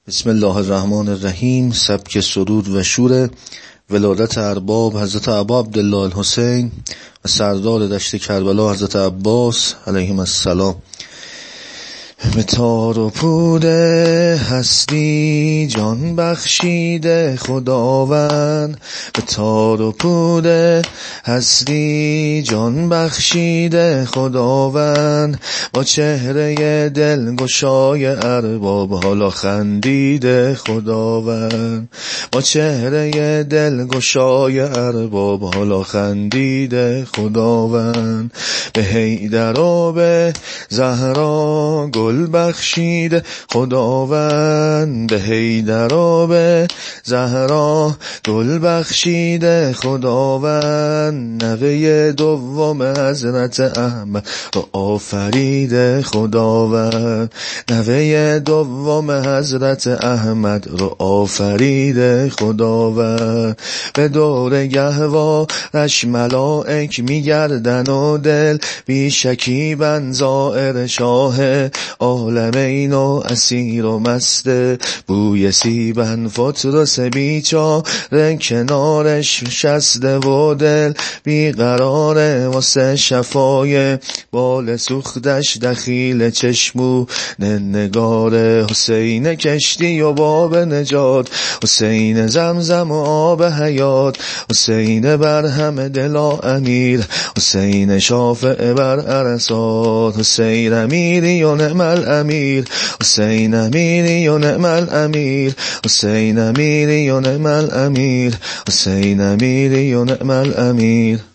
بسم الله الرحمن الرحیم. سبک سرود و شور ولادت ارباب حضرت ابا عبدالله الحسین و سردار دشت کربلا حضرت عباس علیهم السلام. به تار و پود هستی جان بخشیده خداوند، به تار و پود هستی جان بخشیده خداوند، با چهره دلگشای ارباب حالا خندیده خداوند، با چهره دلگشای ارباب حالا خندیده خداوند. به حیدر و به زهرا گل بخشیده خداوند، به حیدر و به زهرا گل بخشیده خداوند، نوه دوم حضرت احمد رو آفریده خداوند، نوه دوم حضرت احمد رو آفریده خداوند. به دور گهوارش ملائک میگردن و دل بی شکیبن زائر شاه عالمین و اسیر و مست بوی سیبن، فطرس بیچاره کنارش شسته و دل بیقراره واسه شفای بال سوختش دخیل چشمو نگاره. حسین کشتی و باب نجات، حسین زمزم و آب حیات، حسین برهم دلا امیر، حسین شافع بر عرصات، حسین امیری و نعم الامیر، حسین امیری و نعم الامیر، حسین امیری و نعم الامیر، حسین امیری و نعم الامیر.